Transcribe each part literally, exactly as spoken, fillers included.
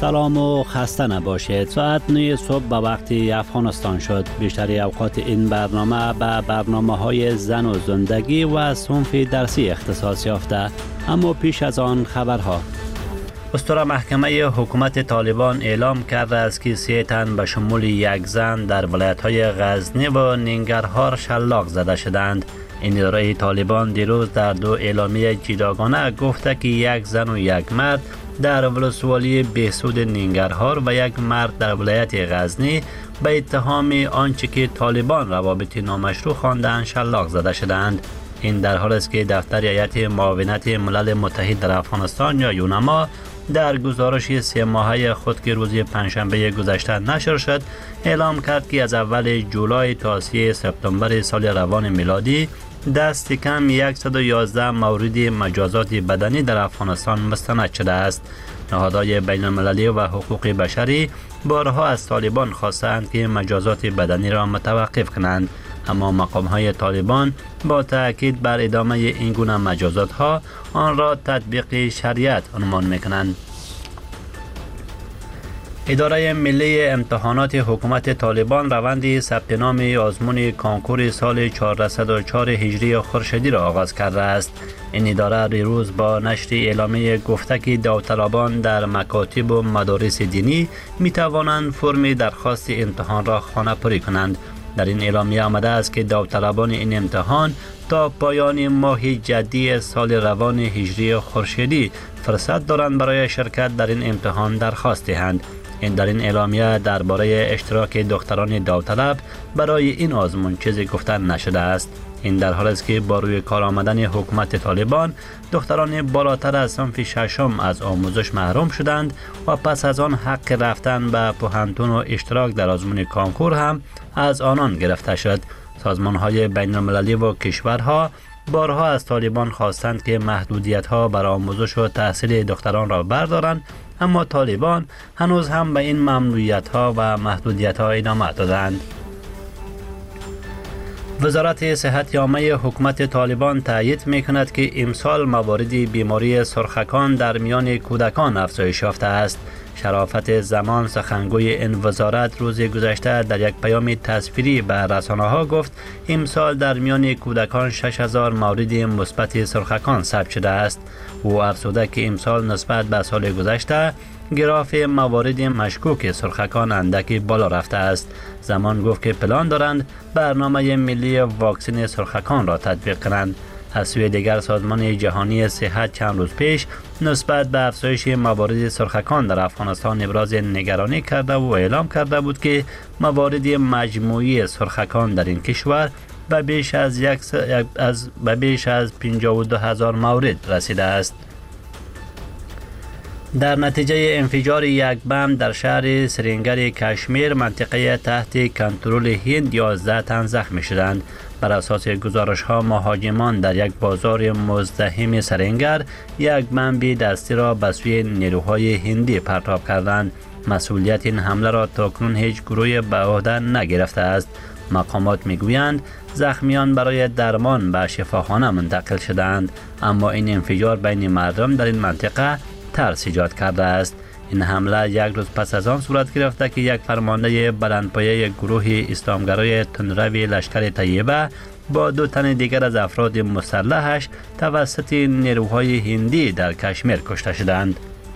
سلام و خسته نباشید. ساعت نه صبح به وقت افغانستان شد. بیشتر اوقات این برنامه به برنامه های زن و زندگی و صنف درسی اختصاص یافته. اما پیش از آن خبرها. اسطوره محکمه حکومت طالبان اعلام کرده است که سه تن به شمول یک زن در ولایت‌های غزنی و ننگرهار شلاق زده شدند. این اداره طالبان دیروز در دو اعلامیه جداگانه گفته که یک زن و یک مرد در ولسوالی بهسود ننگرهار و یک مرد در ولایت غزنی به اتهام آنچه که طالبان روابط نامشروع خواندند شلاق زده شدند. این در حالی است که دفتر هیئت معاونت ملل متحد در افغانستان یا یونما در گزارش سه ماهه خود که روز پنجشنبه گذشته نشر شد اعلام کرد که از اول جولای تا سی سپتامبر سال روان میلادی دست کم صد و یازده مورد مجازات بدنی در افغانستان مستند شده است. نهادهای بین المللی و حقوق بشری بارها از طالبان خواستند که مجازات بدنی را متوقف کنند، اما مقام‌های طالبان با تأکید بر ادامه این گونه مجازات ها آن را تطبیق شریعت عنوان می‌کنند. اداره ملی امتحانات حکومت طالبان روند ثبت نام آزمون کانکور سال چهارصد و چهار هجری خورشیدی را آغاز کرده است. این اداره دیروز با نشر اعلامیه گفته که داوطلبان در مکاتب و مدارس دینی می توانند فرم درخواست امتحان را خانه‌پری کنند. در این اعلامیه آمده است که داوطلبان این امتحان تا پایان ماه جدی سال روان هجری خورشیدی فرصت دارند برای شرکت در این امتحان درخواست دهند. این در این اعلامیه درباره اشتراک دختران داوطلب برای این آزمون چیزی گفته نشده است. این در حالی است که با روی کار آمدن حکومت طالبان دختران بالاتر از صنف ششم از آموزش محروم شدند و پس از آن حق رفتن به پوهنتون و اشتراک در آزمون کانکور هم از آنان گرفته شد. سازمان‌های بین المللی و کشورها بارها از طالبان خواستند که محدودیت‌ها بر آموزش و تحصیل دختران را بردارند، اما طالبان هنوز هم به این ممنوعیت‌ها و محدودیت‌ها ادامه دادند. وزارت صحت عامه حکومت طالبان تایید می‌کند که امسال موارد بیماری سرخکان در میان کودکان افزایش یافته است. شرافت زمان سخنگوی این وزارت روز گذشته در یک پیام تصویری به رسانه‌ها گفت امسال در میان کودکان شش هزار مورد مثبت سرخکان ثبت شده است. او افزوده که امسال نسبت به سال گذشته گراف موارد مشکوک سرخکان اندکی بالا رفته است. زمان گفت که پلان دارند برنامه ملی واکسن سرخکان را تطبیق کنند. از سوی دیگر سازمان جهانی صحت چند روز پیش نسبت به افزایش موارد سرخکان در افغانستان ابراز نگرانی کرده و اعلام کرده بود که موارد مجموعی سرخکان در این کشور به بیش از یک س... از به بیش از پنجاه و دو هزار مورد رسیده است. در نتیجه انفجار یک بم در شهر سرینگر کشمیر منطقه تحت کنترل هند یازده تن زخمی شدند. بر اساس گزارش ها مهاجمان در یک بازار مزدحم سرینگر یک بمب دستی را به سوی نیروهای هندی پرتاب کردند. مسئولیت این حمله را تاکنون هیچ گروهی به عهده نگرفته است. مقامات میگویند زخمیان برای درمان به شفاخانه منتقل شدند، اما این انفجار بین مردم در این منطقه ترس ایجاد کرده است. این حمله یک روز پس از آن صورت گرفته که یک فرمانده بلندپایه گروه اسلامگرای تندروی لشکر طیبه با دو تن دیگر از افراد مسلحش توسط نیروهای هندی در کشمیر کشته شدند.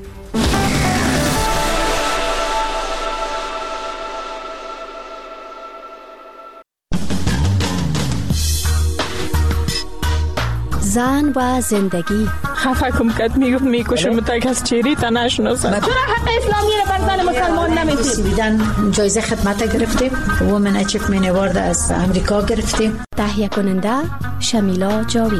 زن و زندگی. خفه کم کت میگفت میکشم تا کس چیری تا نشناسم. چرا حق اسلامی رو بر زن مسلمان نمیدید؟ دیدن جایزه خدمت گرفتیم، وومن اچیومنت اوارد از امریکا گرفتیم. تهیه کننده شمیلا جاوید.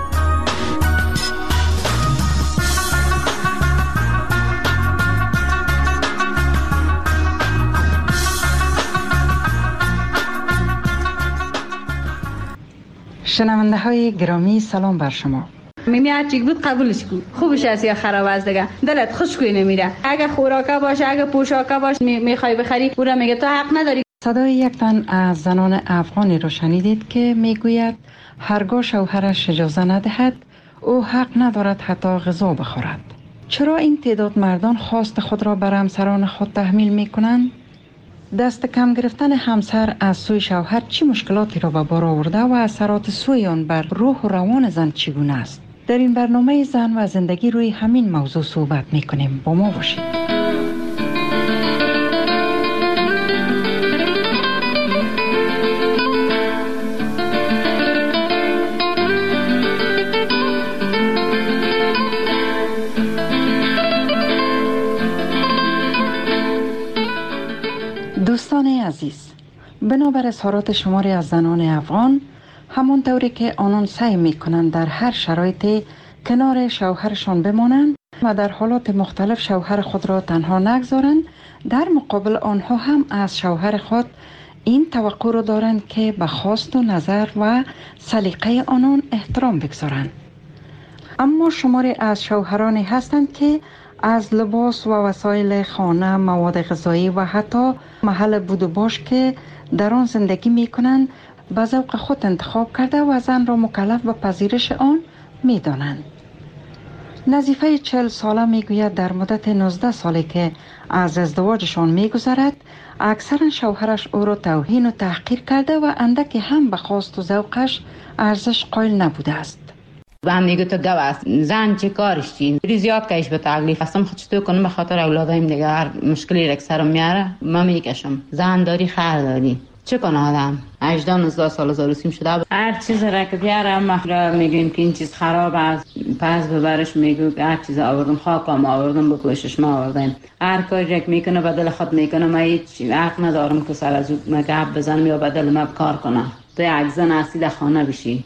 شنونده های گرامی سلام بر شما. میمی هر چی بود قبولش کن، خوبش است یا خراب است دیگه، دلت خوشگوی نمیره. اگه خوراکه باشه، اگه پوشاکه باشه میخوای بخری، او را میگه تو حق نداری. صدای یک تن از زنان افغانی را شنیدید که میگوید هرگاه شوهرش اجازه ندهد او حق ندارد حتی غذا بخورد. چرا این تعداد مردان خواست خود را بر همسران خود تحمیل می کنند؟ دست کم گرفتن همسر از سوی شوهر چی مشکلاتی را به بار آورده و اثرات سوی آن بر روح و روان زن چگونه است؟ در این برنامه زن و زندگی روی همین موضوع صحبت می کنیم. با ما باشید. دوستان عزیز، بنابر اظهارات شماری از زنان افغان، همون طوری که آنان سعی می کنند در هر شرایطی کنار شوهرشان بمانند و در حالات مختلف شوهر خود را تنها نگذارند، در مقابل آنها هم از شوهر خود این توقع را دارند که به خواست و نظر و سلیقه آنان احترام بگذارند. اما شماری از شوهرانی هستند که از لباس و وسایل خانه، مواد غذایی و حتی محل بود و باش که در آن زندگی می کنند به ذوق خود انتخاب کرده و زن را مکلف به پذیرش آن می دانند. نظیفه چهل ساله می گوید در مدت نوزده سالی که از ازدواجشان می گذرد، اکثرا شوهرش او را توهین و تحقیر کرده و اندکی هم به خواست و ذوقش ارزش قائل نبوده است. من میگه تو گو است، زن چه کارش چی؟ بری زیاد کهش به تکلیف هستم، خود چطور کنم به خاطر اولادایم دیگه هر مشکلی رک سرم میاره من میکشم. زن داری خیر داری، چه کنه آدم؟ هجده نوزده سال زاروسیم شده، هر چیز را که بیاره ما میگیم که این چیز خراب است، پس ببرش میگو هر چیز آوردم، خاکم آوردم، بکشش ما آوردم، هر کاری که میکنه بدل خود میکنه. من هیچ حق ندارم که سر از او گپ بزنم یا بدل ما کار کنم. تو یک زن هستی در خانه بشی.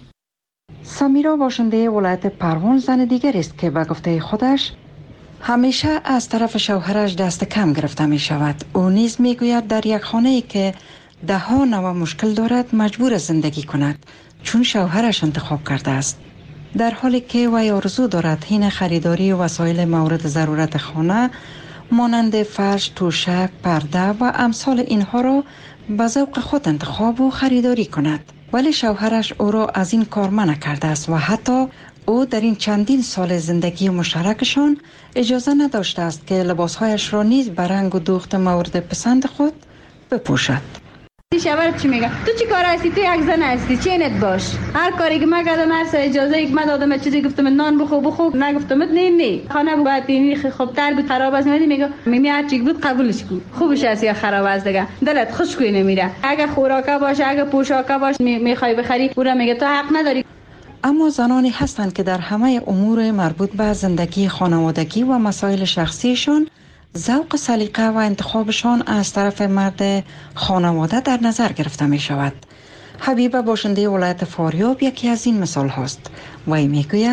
سمیرا باشنده ولایت پروان زن دیگر است که به گفته خودش همیشه از طرف شوهرش دست کم گرفته می شود. او نیز می گوید در یک خانه ای که ده ها نوع مشکل دارد مجبور زندگی کند چون شوهرش انتخاب کرده است، در حالی که وی آرزو دارد حین خریداری وسایل مورد ضرورت خانه مانند فرش، توشک، پرده و امثال اینها را به ذوق خود انتخاب و خریداری کند. ولی شوهرش او را از این کار منع کرده است و حتی او در این چندین سال زندگی مشترکشان اجازه نداشته است که لباسهایش را نیز به رنگ و دوخت مورد پسند خود بپوشد. شوهر چی میگه؟ تو چی کار هستی؟ تو یک زن هستی، چینت باش. هر کاری که من کردم، هر اجازه ای که من دادم، چیزی گفتم نان بخو بخو، نگفتم نه نه. خانه باید اینی خوب تر بود، خراب است. میگه میگه میمی هر چی بود قبولش کو. خوبش است یا خراب است دیگه. دلت خوش کوی نمیره. اگه خوراکا باشه، اگه پوشاکا باشه میخوای بخری، اون میگه تو حق نداری. اما زنانی هستند که در همه امور مربوط به زندگی خانوادگی و مسائل شخصیشان ذوق سلیقه و انتخابشان از طرف مرد خانواده در نظر گرفته می شود. حبیبه باشنده ولایت فاریاب یکی از این مثال هست. وی می گوید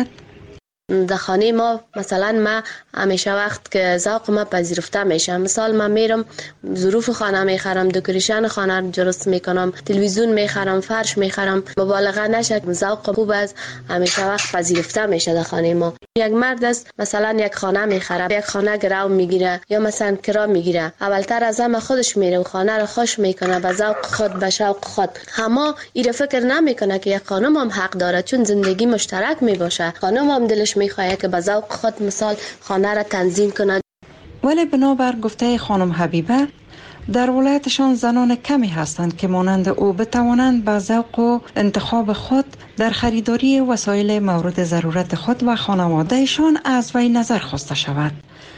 در خانه ما مثلا ما همیشه وقت که ذوق ما پذیرفته میشه، مثال من میرم ظروف خانه میخرم، دکوریشن خانه درست میکنم، تلویزیون میخرم، فرش میخرم، مبالغه نشه، ذوق خوب است، همیشه وقت پذیرفته میشه در خانه ما. یک مرد است مثلا یک خانه میخره، یک خانه گرو میگیره یا مثلا کرا میگیره، اولتر از همه خودش میره و خانه رو خوش میکنه به ذوق خود، به شوق خود. اما این فکر نمیکنه که یک خانم هم حق داره، چون زندگی مشترک میباشه، خانم هم دلش میخواد که به ذوق خود مثال خانه را تنظیم کند. ولی بنابر گفته خانم حبیبه در ولایتشان زنان کمی هستند که مانند او بتوانند به ذوق و انتخاب خود در خریداری وسایل مورد ضرورت خود و خانوادهشان از وی نظر خواسته شود.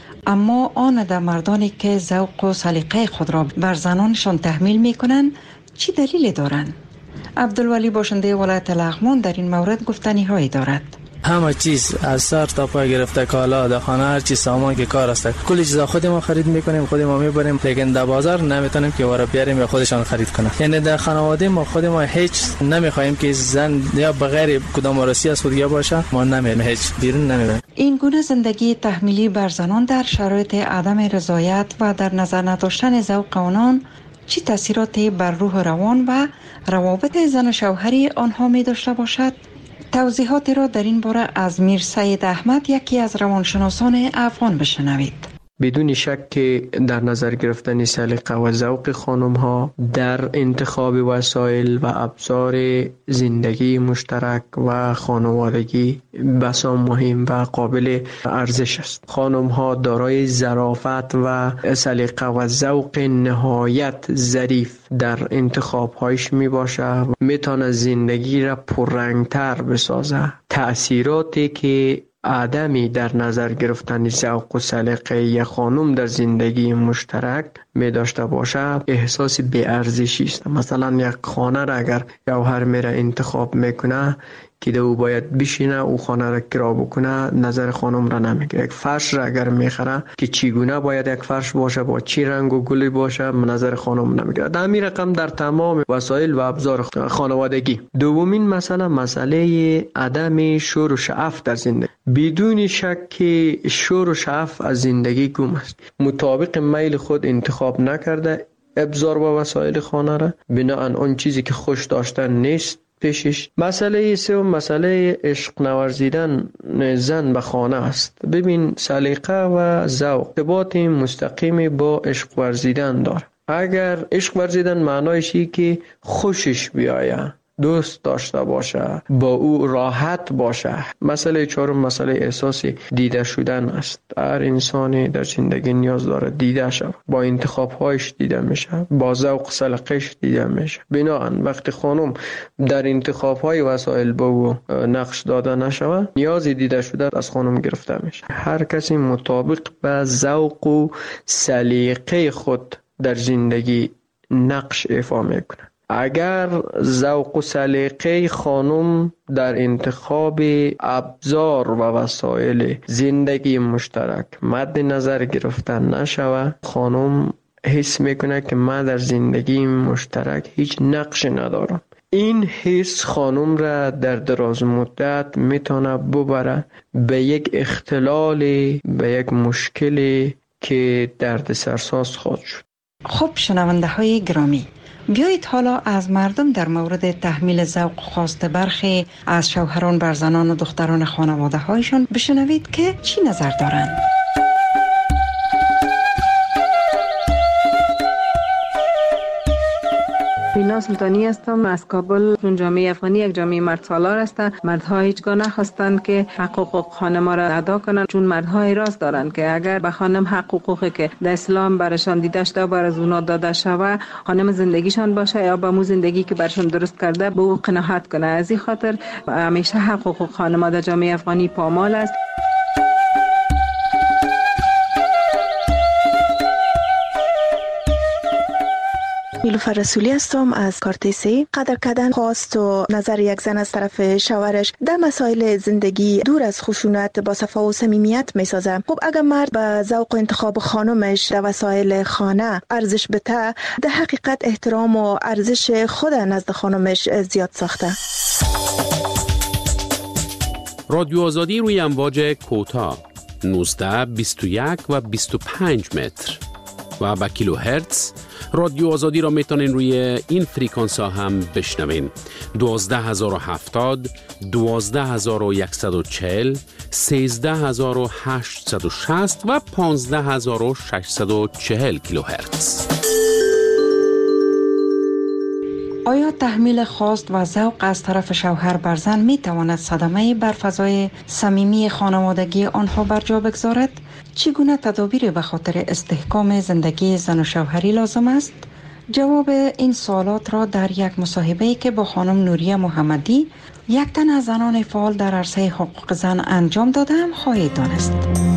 اما آن در مردانی که ذوق و سلیقه خود را بر زنانشان تحمیل می کنند چی دلیلی دارند؟ عبدالولی باشنده ولایت لغمان در این مورد گفتنی هایی دارد. همه چیز از سر تا پا گرفته، کالا در خانه، هر چیز سامان که کار است، کل چیزا خود ما خرید میکنیم، خود ما میبریم، لیکن در بازار نمیتونیم که ورا بیاریم یا خودشان خرید کنه. یعنی در خانواده ما خود ما هیچ نمیخوایم که زن یا بغیر کدام وارسی از خود یا باشه، ما نمیریم، هیچ بیرون نمیریم. این گونه زندگی تحمیلی بر زنان در شرایط عدم رضایت و در نظر نداشتن ذوق آنان چه تاثیراتی بر روح و روان و روابط زن و شوهری آنها می داشته باشد؟ توضیحاتی را در این باره از میر سید احمد، یکی از روانشناسان افغان، بشنوید. بدون شک که در نظر گرفتن سلیقه و ذوق خانم ها در انتخاب وسایل و ابزار زندگی مشترک و خانوادگی بسا مهم و قابل ارزش است. خانم ها دارای ظرافت و سلیقه و ذوق نهایت ظریف در انتخاب هایش می باشه، می تونه زندگی را پررنگتر بسازه. تأثیراتی که عدمی در نظر گرفتن ذوق و سلیقه یک خانم در زندگی مشترک می داشته باشه احساس بی ارزشی است. مثلا یک خانه را اگر جوهر میره انتخاب میکنه که او باید بشینه او خانه را کرا بکنه، نظر خانم را نمیگیره. یک فرش را اگر میخره که چگونه باید یک فرش باشه، با چی رنگ و گلی باشه، نظر خانم نمیگیره. در همین رقم در تمام وسایل و ابزار خانوادگی. دومین مسئله مسئله عدم شور و شعف در زندگی. بدون شک که شور و شعف از زندگی گم است. مطابق میل خود انتخاب نکرده ابزار و وسایل خانه را، بناهن اون چیزی که خوش داشتن نیست پیشش. مسئله سوم مسئله عشق نورزیدن زن به خانه است. ببین سلیقه و ذوق ارتباط مستقیم با عشق ورزیدن داره. اگر عشق ورزیدن معنایش اینه که خوشش بیایه، دوست داشته باشه، با او راحت باشه. مسئله چهارم مسئله احساس دیده شدن است. هر انسانی در زندگی نیاز داره دیده شود، با انتخاب هایش دیده میشه، با ذوق سلیقه‌اش دیده میشه. بنابراین وقتی خانم در انتخاب های وسایل با او نقش داده نشود، نیاز دیده شده از خانم گرفته میشه. هر کسی مطابق به ذوق و سلیقه خود در زندگی نقش ایفا میکنه. اگر ذوق و سلیقه خانم در انتخاب ابزار و وسایل زندگی مشترک مد نظر گرفتن نشود، خانم حس میکنه که من در زندگی مشترک هیچ نقش ندارم. این حس خانم را در دراز مدت میتونه ببره به یک اختلال، به یک مشکلی که درد سرساز خواهد شد. خب شنونده های گرامی، بیایید حالا از مردم در مورد تحمیل ذوق خواست برخی از شوهران بر زنان و دختران خانواده هایشان بشنوید که چی نظر دارند. بینا سلطانی هستم از کابل. چون جامعه افغانی یک جامعه مرد سالار است، مردها هیچگاه نخواستند که حقوق خانم را ادا کنند، چون مردها اعتراض دارند که اگر به خانم حقوقی که در اسلام برشان دیده شده بر از اونا داده شود، خانم زندگیشان باشه یا با مو زندگی که برشان درست کرده به او قناعت کنه. از این خاطر همیشه حقوق خانم در جامعه افغانی پامال است. نیلوفر رسولی هستم از کارتیسی. قدر کردن خواست و نظر یک زن از طرف شوهرش در مسائل زندگی دور از خشونت با صفا و صمیمیت میسازه. خب اگر مرد به ذوق و انتخاب خانمش در وسایل خانه ارزش بده، در حقیقت احترام و ارزش خود نزد خانمش زیاد ساخته. رادیو آزادی روی امواج کوتاه نوزده، بیست و یک و بیست و پنج متر و با کیلو هرتز. رادیو آزادی را میتونین روی این فریکانس ها هم بشنوین: دوازده هزار و هفتاد، دوازده هزار و صد و چهل، سیزده هزار و هشتصد و شصت و پانزده هزار و ششصد و چهل کیلو هرتز. آیا تحمیل خواست و ذوق از طرف شوهر بر زن می تواند صدمه بر فضای صمیمی خانوادگی آنها بر جا بگذارد؟ چگونه تدابیر به خاطر استحکام زندگی زن و شوهری لازم است؟ جواب این سوالات را در یک مصاحبه‌ای که با خانم نوریه محمدی، یک تن از زنان فعال در عرصه حقوق زن انجام دادم خواهید دانست.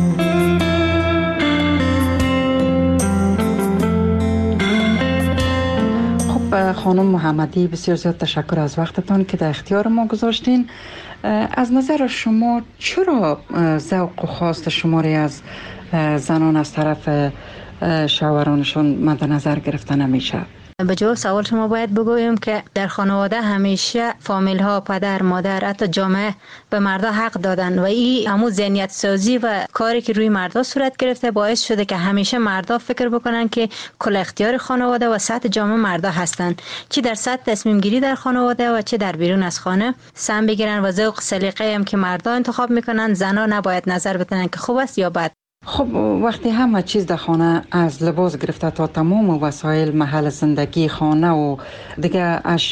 خانم محمدی، بسیار زیاد تشکر از وقتتان که در اختیار ما گذاشتین. از نظر شما چرا ذوق و خواست شماری از زنان از طرف شوهرانشون مد نظر گرفته نمیشه؟ به جواب سوال شما باید بگویم که در خانواده همیشه فامیل ها، پدر، مادر، حتی جامعه به مردا حق دادن و این همون ذهنیت سازی و کاری که روی مردا صورت گرفته باعث شده که همیشه مردا فکر بکنن که کل اختیار خانواده و سطح جامعه مردا هستن، چه در سطح تصمیم گیری در خانواده و چه در بیرون از خانه سم بگیرن و ذوق سلیقه هم که مردا انتخاب میکنن زنا نباید نظر بدن که خوب است یا بد. خب وقتی همه چیز در خانه از لباس گرفته تا تمام وسایل محل زندگی خانه و دیگه